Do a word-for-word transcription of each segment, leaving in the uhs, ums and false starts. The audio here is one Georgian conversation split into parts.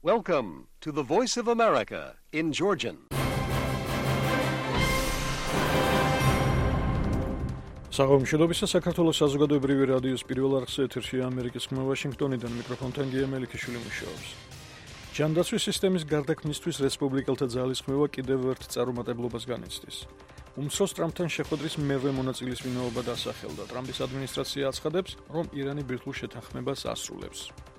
Welcome to the Voice of America in Georgian. საღამოშობისა საქართველოს საზოგადოებრივი რადიოს პირველ არხზე ეთერშია ამერიკის ხმა ვაშინგტონიდან მიკროფონთან გია მელიქიშვილი მუშაობს. ჯანდაცვის სისტემის გარდაქმნისთვის რესპუბლიკელთა ძალისხმევა კიდევ ერთ წარუმატებლობას განიცდის. უმცროს ტრამპთან შეხვედრის მერვე მონაწილის ვინაობა დასახელდა. ტრამპის ადმინისტრაცია აცხადებს, რომ ირანი ბირთვულ შეთანხმებას ასრულებს.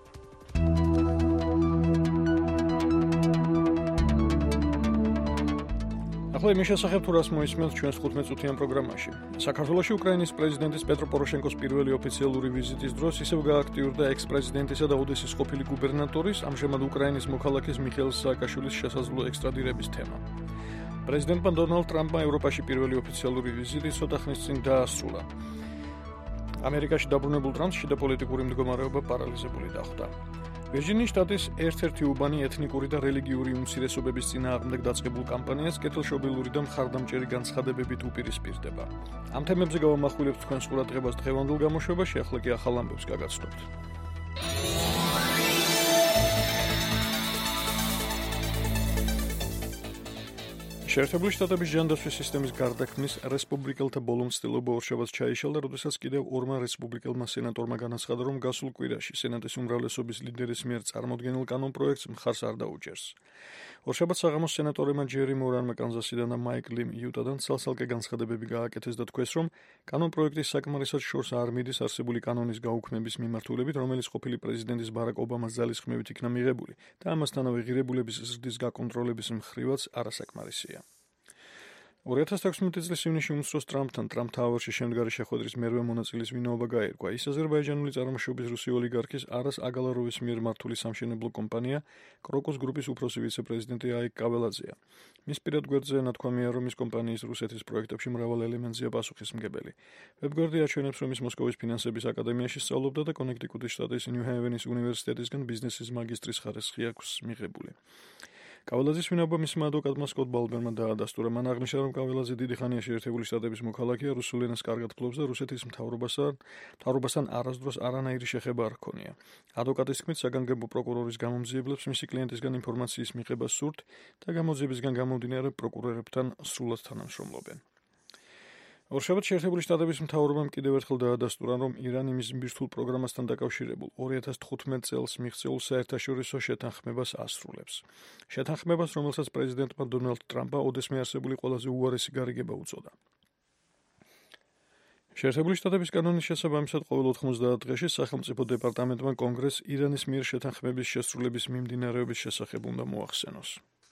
ახლა იმის შესახებ თუ რას მოისმენთ ჩვენს თხუთმეტწუთიან პროგრამაში. საქართველოში უკრაინის პრეზიდენტის პეტრო პოროშენკოს პირველი ოფიციალური ვიზიტის დროს ისევ გააქტიურდა ექს-პრეზიდენტისა და ოდესის ყოფილი გუბერნატორის, ამჟამად უკრაინის მოქალაქის მიხეილ სააკაშვილის შესაძლო ექსტრადირების თემა. პრეზიდენტმა დონალდ ტრამპმა ევროპაში პირველი ოფიციალური ვიზიტი ცოტა ხნის წინ დაასრულა. ამერიკაში დაბრუნებულ ტრამპს შიდა პოლიტიკური მდგომარეობა პარალიზებული დახვდა. ვირჯინიის შტატის ერთ-ერთი უბანი ეთნიკური და რელიგიური უმცირესობების წინააღმდეგ დაწყებულ კამპანიას კეთილშობილური და მხარდამჭერი განცხადებებით უპირისპირდება. ამ თემებზე გავამახვილებთ თქვენს ყურადღებას დღევანდელ გამოშვებაში, ახლა კი ახალ ამბებს გაგაცნობთ. შეერთებული შტატების ჯანდაცვის სისტემის გარდაქმნის რესპუბლიკელთა ბოლო მცდელობა ორშაბათს ჩაიშალა, როდესაც კიდევ ორმა რესპუბლიკელმა სენატორმა განაცხადა, რომ გასულ კვირაში სენატის უმრავლესობის ლიდერის მიერ წარმოდგენილ კანონპროექტს მხარს არ დაუჭერს. ორშაბათს საღამოს სენატორებმა ჯერი მორანმა კანზასიდან და მაიკ ლიმ იუტადან ცალ-ცალკე განცხადებები გააკეთეს და თქვეს, რომ კანონპროექტის საკმარისად შორს არ მიდის არსებული კანონის გაუქმების მიმართულებით, რომელიც ყოფილი პრეზიდენტის ბარაკ ობამას ძალისხმევით იქნა მიღებული და ამასთანავე ღირებულების ზრდის გაკონტროლების მხრივაც არასაკმარისია. ორი ათას თექვსმეტი წლის ივნისში უმცროს ტრამპთან ტრამპ თაავერში შემდგარი შეხვედრის მერვე მონაწილის ვინაობა გაირკვა. ის აზერბაიჯანული წარმოშობის რუსი ოლიგარქის არას აგალაროვის მიერ მართული სამშენებლო კომპანია კროკოს გრუპის უფროსი ვიცე-პრეზიდენტი აიკ კაველაძეა. მის პირად გვერდზე ნათქვამია, რომ ის კომპანიის რუსეთის პროექტებში მრავალ ელემენტზეა პასუხისმგებელი. ვებგვერდი აჩვენებს, რომ ის მოსკოვის ფინანსების აკადემიაში სწავლობდა და კონექტიკუტის შტატის ნიუ-ჰევენის უნივერსიტეტისგან ბიზნესის მაგისტრის ხარისხი აქვს მიღებული. კაველაძის ვინაობა მისმა ადვოკატმა სკოტ ბალბერმა დაადასტურა. მან აღნიშნა, რომ კაველაძე დიდი ხანია შეერთებული შტატების მოქალაქეა, რუსულ ენას კარგად ფლობს და რუსეთის მთავრობასთან მთავრობასთან არასდროს არანაირი შეხება არ ჰქონია. ადვოკატის თქმით, საგანგებო პროკურორის გამომძიებლებს მისი კლიენტისგან ინფორმაციის მიღება სურთ და გამოძიებისგან გამომდინარე პროკურორებთან სრულად თანამშრომლობენ. ორშაბათს შეერთებული შტატების მთავრობამ კიდევ ერთხელ დაადასტურა, რომ ირანი მის ბირთვულ პროგრამასთან დაკავშირებულ ორი ათას თხუთმეტ წელს მიღწეულ საერთაშორისო შეთანხმებას ასრულებს. შეთანხმებას, რომელსაც პრეზიდენტმა დონალდ ტრამპმა ოდესმე არსებული ყველაზე უარესი გარიგება უწოდა. შეერთებული შტატების კანონის შესაბამისად ყოველ ოთხმოცდაათ დღეში სახელმწიფო დეპარტამენტმა კონგრესს ირანის მიერ შეთანხმების შესრულების მიმდინარეობის შესახებ უნდა მოახსენოს.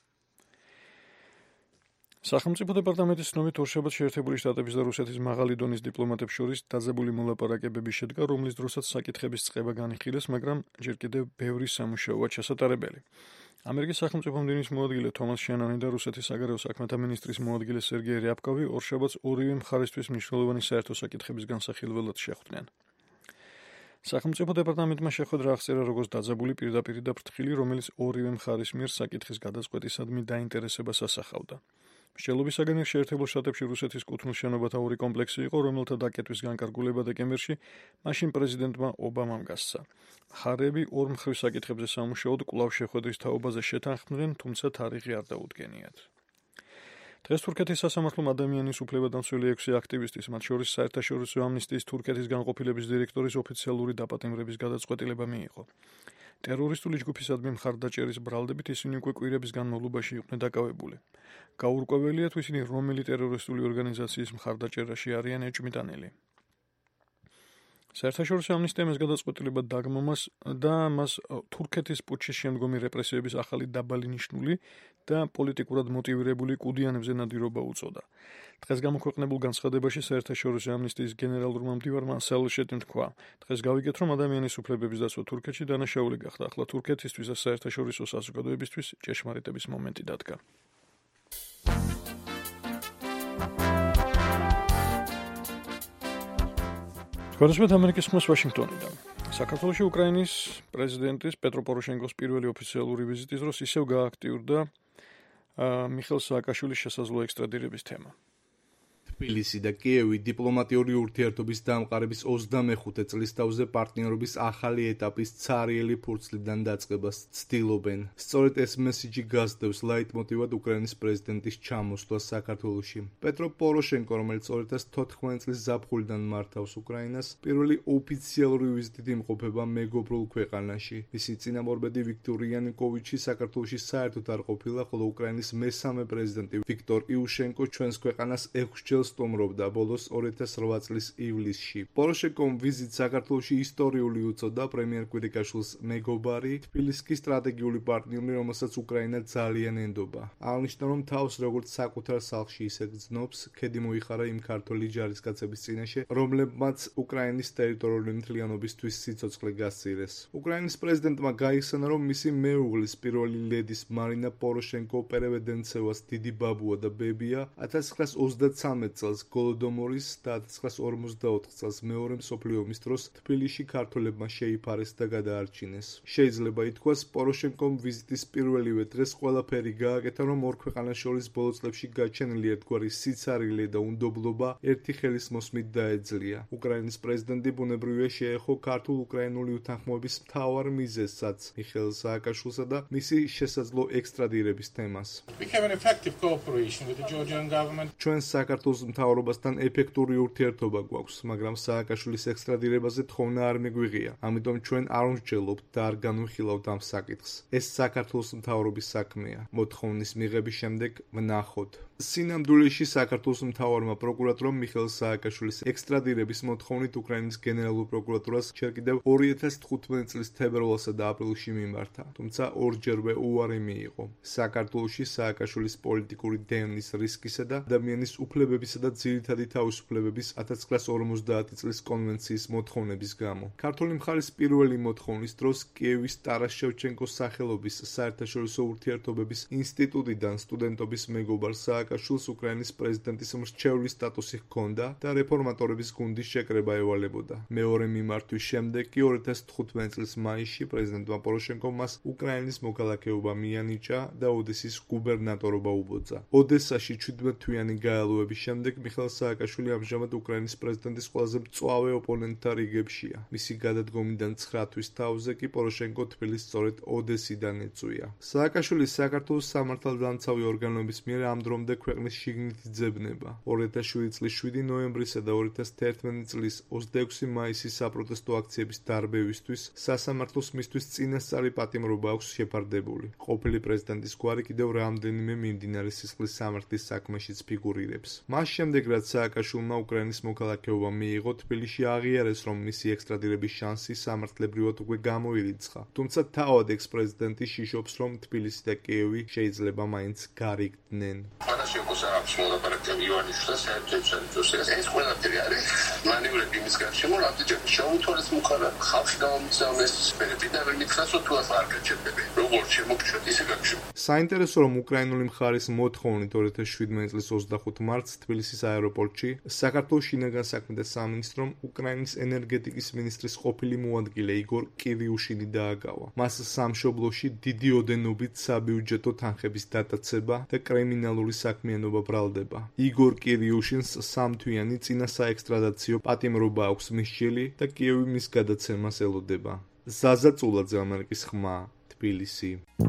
სახელმწიფო დეპარტამენტის ცნობით ორშაბათს შეერთებული შტატების და რუსეთის მაღალი დონის დიპლომატებს შორის დაძაბული მოლაპარაკებები შედგა, რომლის დროსაც საკითხების წყება განიხილეს, მაგრამ ჯერ კიდევ ბევრი სამუშაოა ჩასატარებელი. ამერიკის სახელმწიფო მდივნის მოადგილე თომას შენონი და რუსეთის საგარეო საქმეთა მინისტრის მოადგილე სერგეი რიაბკოვი ორშაბათს ორივე მხარისთვის მნიშვნელოვანი საერთო საკითხების განსახილველად შეხვდნენ. სახელმწიფო დეპარტამენტმა შეხვედრა აღწერა როგორც დაძაბული პირდაპირი და ფრთხილი, რომელიც ორივე მხარის მიერ საკითხის გადაწყვეტისადმი დაინტერესებას ასახავდა. მსჯელობისაგან შეერთებულ შტატებში რუსეთის კუთვნილ შენობათა ორი კომპლექსი იყო, რომელთა დაკეტვის განკარგულება დეკემბერში მაშინ პრეზიდენტმა ობამამ გასცა. მხარეები ორ მხრივ საკითხებზე სამუშაოდ კვლავ შეხვედრის თაობაზე შეთანხმდნენ, თუმცა თარიღი არ დაუდგენიათ. დღეს თურქეთის სასამართლომ ადამიანის უფლებადამცველი ექვსი აქტივისტის, მათ შორის საერთაშორისო ამნისტიის თურქეთის განყოფილების დირექტორის ოფიციალური დაპატიმრების გადაწყვეტილება მიიღო. ტერორისტული ჯგუფისადმი მხარდაჭერის ბრალდებით ისინი უკვე კვირების განმავლობაში იყვნენ დაკავებული. გაურკვეველია თუ ისინი რომელი ტერორისტული ორგანიზაციის მხარდაჭერაში არიან ეჭვმიტანილი. საერთაშორისო ამნისტიამ ეს გადაწყვეტილება დაგმომას და მას თურქეთის პუტჩის შემდგომი რეპრესიების ახალი დაბალი ნიშნული და პოლიტიკურად მოტივირებული კუდიანებზე ნადირობა უწოდა. დღეს გამოქვეყნებულ განცხადებაში საერთაშორისო ამნისტიის გენერალურმა მდივარმა სალშეტიმ თქვა: დღეს გავიგეთ, რომ ადამიანის უფლებების დაცვა თურქეთში დანაშაული გახდა. ახლა თურქეთისთვის და საერთაშორისო საზოგადოებისთვის ჭეშმარიტების მომენტი დადგა. თქვენსმეთ ამერიკის ხმას ვაშინგტონიდან. საქართველოში უკრაინის პრეზიდენტის პეტრო პოროშენკოს პირველი ოფიციალური ვიზიტის დროს ისევ გააქტიურდა მიხეილ სააკაშვილის შესაძლო ექსტრადირების თემა. თბილისი და კიევი დიპლომატიური ურთიერთობის დამყარების ოცდამეხუთე წლისთავზე პარტნიორობის ახალი ეტაპის ცარიელი ფურცლიდან დაწყებას ცდილობენ. სწორედ ეს მესიჯი გასდევს ლაიტმოტივად უკრაინის პრეზიდენტის ჩამოსვლა საქართველოში. პეტრო პოროშენკო, რომელიც ორი ათას თოთხმეტი წლის ზაფხულიდან მართავს უკრაინას, პირველი ოფიციალური ვიზიტით იმყოფება მეგობრულ ქვეყანაში. მისი წინამორბედი ვიქტორ იანუკოვიჩი საქართველოში საერთოდ არ ყოფილა, ხოლო უკრაინის მესამე პრეზიდენტი ვიქტორ იუშენკო ჩვენს ქვეყანას ექვსჯერ სტუმრობდა ბოლოს ორი ათას რვა წლის ივლისში. პოროშენკომ ვიზიტ საქართველოში ისტორიული უწოდა, პრემიერ კვირიკაშვილს მეგობარი, თბილისის სტრატეგიული პარტნიორი, რომელსაც უკრაინა ძალიან ენდობა. აღნიშნა, რომ თავს როგორც საკუთარ სახლში ისე გრძნობს, ქედი მოიხარა იმ ქართველი ჯარისკაცების წინაშე, რომლებმაც უკრაინის ტერიტორიული მთლიანობისთვის სიცოცხლე გასცირეს. უკრაინის პრეზიდენტმა გაიხსენა, რომ მისი მეუღლის პირველი ლედის მარინა პოროშენკო პერევედენცევას დიდი ბაბუა და ბებია ათას ცხრაას ოცდაცამეტ წელს გოლოდომორის და ათას ცხრაას ორმოცდაოთხ წელს მეორე მსოფლიო ომის დროს თბილისში ქართველებმა შეიფარეს და გადაარჩინეს. შეიძლება ითქვას, პოროშენკომ ვიზიტის პირველივე დღეს ყველაფერი გააკეთა, რომ ორ ქვეყანას შორის ბოლო წლებში გაჩენილი ერთგვარი სიცარილე და უნდობლობა ერთი ხელის მოსმით დაეძლია. უკრაინის პრეზიდენტი ბუნებრივია შეეხო ქართულ-უკრაინული უთანხმოების მთავარ მიზეზსაც, მიხეილ სააკაშვილსა და მისი შესაძლო ექსტრადირების თემას. ჩვენ საქართველოს მთავრობასთან ეფექტური ურთიერთობა გვაქვს, მაგრამ სააკაშვილის ექსტრადირებაზე თხოვნა არ მიგვიღია. ამიტომ ჩვენ არ ვსჯელობთ და არ განვიხილავთ ამ საკითხს. ეს საქართველოს მთავრობის საქმეა. მოთხოვნის მიღების შემდეგ ვნახოთ. სინამდვილეში საქართველოს მთავარმა პროკურატორამ მიხეილ სააკაშვილის ექსტრადირების მოთხოვნით უკრაინის გენერალურ პროკურატურას ჯერ კიდევ ორი ათას თხუთმეტი წლის თებერვალსა და აპრილში მიმართა, თუმცა ორჯერვე უარი მიიღო. საქართველოში სააკაშვილის პოლიტიკური დევნის რისკისა და ადამიანის უფლებებისა და ძირითადი თავისუფლებების ათას ცხრაას ორმოცდაათი წლის კონვენციის მოთხოვნების გამო. ქართული მხარის პირველი მოთხოვნის დროს კიევის ტარას შევჩენკოს სახელობის საერთაშორისო ურთიერთობების ინსტიტუტიდან სტუდენტობის მეგობარ სააკაშვილს უკრაინის პრეზიდენტის მრჩევლის სტატუსი ჰქონდა და რეფორმატორების გუნდის შეკრება ევალებოდა. მეორე მიმართვის შემდეგ კი ორი ათას თხუთმეტი წლის მაისში პრეზიდენტმა პოროშენკომ მას უკრაინის მოქალაქეობა მიანიჭა და ოდესის გუბერნატორობა უბოძა. ოდესაში ჩვიდმეტ თვიანი გაელვების შემდეგ მიხეილ სააკაშვილი ამჟამად უკრაინის პრეზიდენტის ყველაზე მწვავე ოპონენტთა რიგებშია. მისი გადადგომიდან ცხრა თვის თავზე კი პოროშენკო თბილისს სწორედ ოდესიდან ეწვია. სააკაშვილის საქართველოს სამართალდამცავი ორგანოების მიერ ამ დრომდე ქვეყნის შიგნით იძებნება. ორი ათას შვიდი წლის შვიდი ნოემბრისა და ორი ათას თერთმეტი წლის ოცდაექვსი მაისის საპროტესტო აქციების დარბევისთვის სასამართლოს მისთვის წინასწარი პატიმრობა აქვს შეფარდებული. ყოფილი პრეზიდენტის გვარი კიდევ რამდენიმე მიმდინარე სისხლის სამართლის საქმეშიც ფიგურირებს. მას შემდეგ, რაც სააკაშვილმა უკრაინის მოქალაქეობა მიიღო, თბილისში აღიარეს, რომ მისი ექსტრადირების შანსი სამართლებრივად უკვე გამოირიცხა. თუმცა თავად ექს-პრეზიდენტი შიშობს, რომ თბილისი და კიევი შეიძლება მაინც გარიგდნენ. პოროშენკოს აქვს მოლაპარაკება ივანიშვილთან საერთაშორისო ეს ყველაფერი არის მანევრები იმის გარშემო, რამდენჯერ შეუთავეს მუხარა ხალხი გამომიცემეს ბენეფიტი არ მითხრას თუ არ გაჩერდება. როგორც შემოგჩვენთ, ისე გაჩვენთ. საინტერესო, რომ უკრაინული მხარის მოთხოვნით ორი ათას შვიდმეტი წლის ოცდახუთ მარტს თბილისის აეროპორტში საქართველოს შინაგან საქმეთა სამინისტრომ უკრაინის ენერგეტიკის მინისტრის ყოფილი მოადგილე იგორ კირიუშინი დააგავა. მას სამშობლოში დიდი ოდენობით საბიუჯეტო თანხების დატაცება და კრიმინალური საქმიანობა ბრალდება. იგორ კირიუშინს სამთვიანი წინა საექსტრადაციო პატიმრობა აქვს მისჯილი და კიევი მის გადაცემას ელოდება. ზაზა წულაძე, ამერიკის ხმა, თბილისი.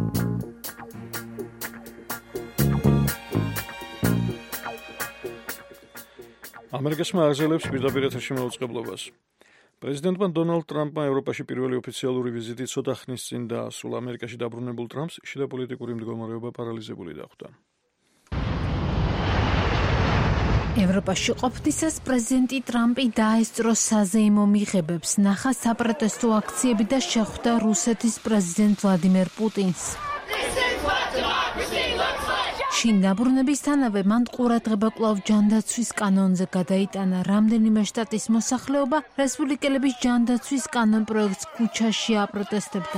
ამერიკის მაგაზელებს პირდაპირ ეთერში მოუწყებლობას. პრეზიდენტმა დონალდ ტრამპმა ევროპაში პირველი ოფიციალური ვიზიტი ცოტა ხნის წინ დაასრულა. ამერიკაში დაბრუნებულ ტრამპს შიდა პოლიტიკური მდგომარეობა პარალიზებული დახვდა. ევროპაში ყოფნისას პრეზიდენტი ტრამპი დაესწრო საზეიმო მიღებებს, ნახა საპროტესტო აქციები და შეხვდა რუსეთის პრეზიდენტ ვლადიმერ პუტინს. შინ დაბრუნებისთანავე მან ყურადღება კვლავ ჯანდაცვის კანონზე გადაიტანა. რამდენიმე შტატის მოსახლეობა რესპუბლიკელების ჯანდაცვის კანონ პროექტს ქუჩაში აპროტესტებდა.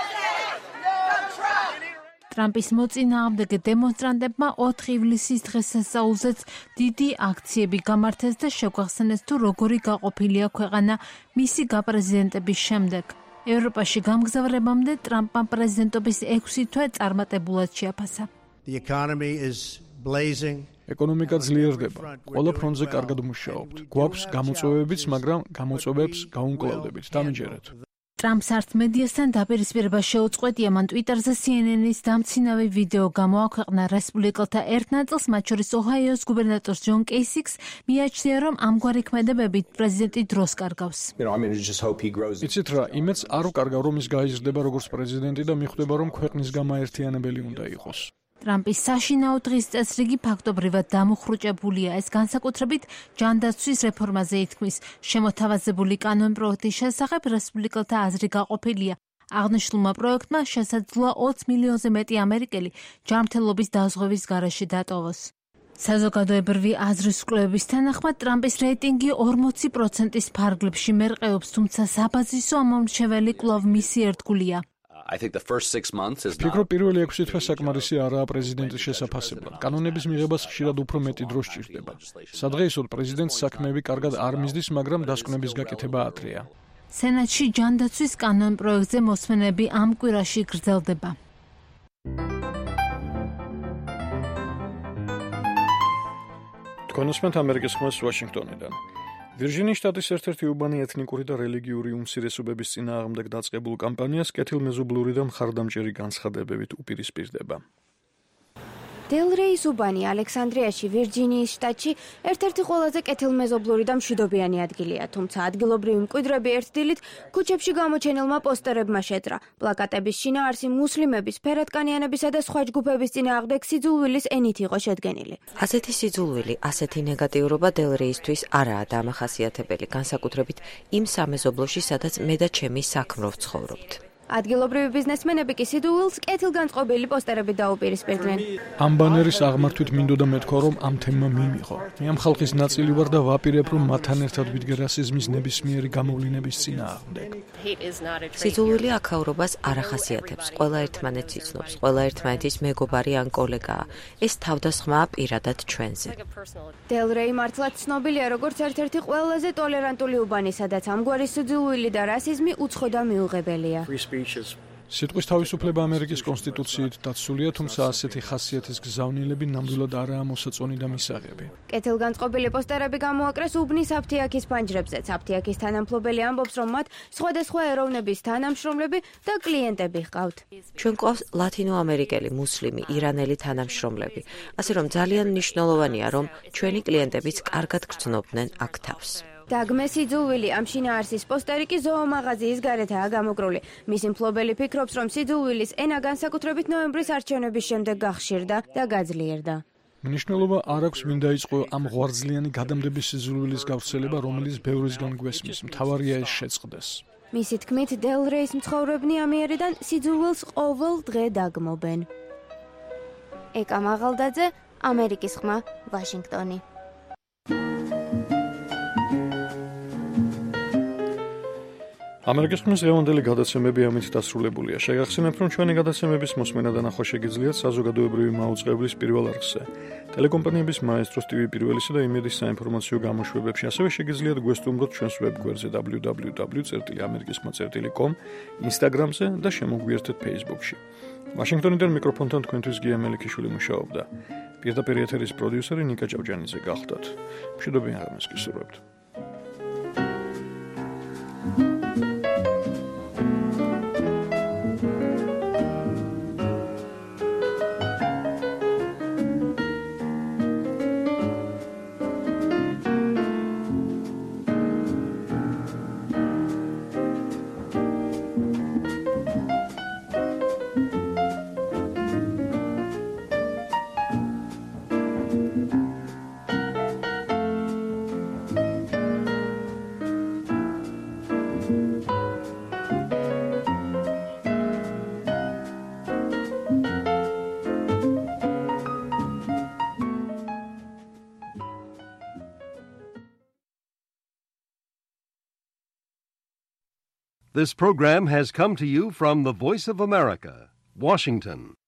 ტრამპის მოწინააღმდეგე დემონსტრანტებმა ოთხი ივლისის დღესასწაულზეც დიდი აქციები გამართეს და შეგვახსენეს თუ როგორი გაყოფილია ქვეყანა მისი გაპრეზიდენტების შემდეგ. ევროპაში გამგზავრებამდე ტრამპმა პრეზიდენტობის ექვსი თვე წარმატებულად შეაფასა. The economy is blazing. ეკონომიკა ძლიერდება. ყველა ფრონტზე კარგად მუშაობთ. გვაქვს გამოწვევებიც, მაგრამ გამოწვევებს გაუმკლავდებით. დამიჯერეთ. ტრამპს არც მედიასთან დაპირისპირება შეუწყვეტია, მან ტვიტერზე C N N-ის დამცინავი ვიდეო გამოაქვეყნა. რესპუბლიკელთა ერთ ნაწილს, მათ შორის ოჰაიოს გუბერნატორს ჯონ კეისიკს, მიაჩნია, რომ ამგვარი ქმედებებით პრეზიდენტი დროს კარგავს. იცით რა, იმედს არ ვკარგავ, რომ ის გაიზრდება როგორც პრეზიდენტი და მიხვდება, რომ ქვეყნის გამაერთიანებელი უნდა იყოს. ტრამპის საშინაო დღის წესრიგი ფაქტობრივად დამუხრუჭებულია. ეს განსაკუთრებით ჯანდაცვის რეფორმაზე ითქმის. შემოთავაზებული კანონპროექტის შესახებ რესპუბლიკელთა აზრი გაყოფილია. აღნიშნულმა პროექტმა შესაძლოა ოც მილიონზე მეტი ამერიკელი ჯანმრთელობის დაზღვევის გარეშე დატოვოს. საზოგადოებრივი აზრის კვლევების თანახმად ტრამპის რეიტინგი ორმოცი პროცენტის ფარგლებში მერყეობს, თუმცა საბაზისო ამომრჩეველი კვლავ მისი ერთგულია. ფიქრობ, პირველი ექვსი თვე საკმარისი არაა პრეზიდენტის შესაფასებლად. კანონების მიღებას ხშირად უფრო მეტი დრო სჭირდება. სადღეისოდ პრეზიდენტს საქმეები კარგად არ მისდის, მაგრამ დასკვნების გაკეთება ადრეა. სენატში ჯანდაცვის კანონპროექტზე მოსმენები ამ კვირაში გრძელდება. თქვენ უსმენთ ამერიკის ხმას ვაშინგტონიდან. ვირჯინიის შტატის ერთ-ერთი უბანი ეთნიკური და რელიგიური უმცირესობების წინააღმდეგ დაწყებულ კამპანიას კეთილმეზობლური და მხარდამჭერი განცხადებებით უპირისპირდება. დელრეის უბანი ალექსანდრიაში, ვირჯინიის შტატში ერთ-ერთი ყველაზე კეთილმეზობლური და მშვიდობიანი ადგილია, თუმცა ადგილობრივი მკვიდრები ერთ დილით ქუჩებში გამოჩენილმა პოსტერებმა შეძრა. პლაკატების შინაარსი მუსლიმების, ფერადკანიანებისა და სხვა ჯგუფების წინააღმდეგ სიძულვილის ენით იყო შედგენილი. ასეთი სიძულვილი, ასეთი ნეგატიურობა დელრეისთვის არაა დამახასიათებელი, განსაკუთრებით იმ სამეზობლოში, სადაც მე და ჩემი საქმრო ვცხოვრობთ. ადგილობრივი ბიზნესმენები კი სიძულვილს კეთილგანწყობილი პოსტერებით დაუპირისპირდნენ. ამ ბანერის აღმართვით მინდოდა მეთქვა, რომ ამ თემმა მიმიღო. მე ამ ხალხის ნაწილი ვარ და ვაპირებ, რომ მათთან ერთად ვიდგე რასიზმის ნებისმიერი გამოვლინების წინააღმდეგ. სიძულვილი აქაურობას არ ახასიათებს. ყველა ერთმანეთს იცნობს, ყველა ერთმანეთის მეგობარი ან კოლეგაა. ეს თავდასხმაა პირადად ჩვენზე. დელრეი მართლაც ცნობილია როგორც ერთ-ერთი ყველაზე ტოლერანტული უბანი, სადაც ამგვარი სიძულვილი და რასიზმი უცხო და მიუღებელია. სიტყვის თავისუფლება ამერიკის კონსტიტუციით დაცულია, თუმცა ასეთი ხასიათის გზავნილები ნამდვილად არაა მოსაწონი და მისაღები. კეთილგანწყობილი პოსტერები გამოაკრეს უბნის აფთიაქის ფანჯრებზეც. აფთიაქის თანამფლობელი ამბობს, რომ მათ სხვადასხვა ეროვნების თანამშრომლები და კლიენტები ჰყავთ. ჩვენ გვყავს ლათინოამერიკელი, მუსლიმი, ირანელი თანამშრომლები, ასე რომ ძალიან მნიშვნელოვანია, რომ ჩვენი კლიენტებიც კარგად გრძნობდნენ აქ თავს. დაგმე სიძულვილი ამ შინაარსის პოსტერი კი ზოომაღაზიის გარეთაა გამოკრული. მისი მფლობელი ფიქრობს, რომ სიძულვილის ენა განსაკუთრებით ნოემბრის არჩევნების შემდეგ გახშირდა და გაძლიერდა. მნიშვნელობა არ აქვს ვინ დაიწყო ამ ღვარძლიანი გადამდების სიძულვილის გავრცელება, რომელიც ბევრისგან გვესმის. მთავარია ეს შეწყდეს. მისი თქმით, დელრეის მცხოვრებნი ამიერიდან სიძულვილს ყოველ დღე დაგმობენ. ეკა მაღალდაძე, ამერიკის ხმა, ვაშინგტონი. ამერიკის ხმის დღევანდელი გადაცემები ამით დასრულებულია. შეგახსენებთ, რომ ჩვენი გადაცემების მოსმენა და ნახვა შეგიძლიათ საზოგადოებრივი მაუწყებლის პირველ არხზე, ტელეკომპანიების მაესტროს ტივი პირველისა და იმედის საინფორმაციო გამოშვებებში. ასევე შეგიძლიათ გვესტუმროთ ჩვენს ვებგვერდზე დაბლიუ დაბლიუ დაბლიუ წერტილი ამერიკის ხმა წერტილი კომ, ინსტაგრამზე და შემოგვიერთეთ ფეისბუქში. ვაშინგტონიდან მიკროფონთან თქვენთვის გია მელიქიშვილი მუშაობდა. პირდაპირ ეთერის პროდიუსერი ნიკა ჭავჭანიძე გახლდათ. მშვიდობიან ღამეს გისურვებთ. This program has come to you from the Voice of America, Washington.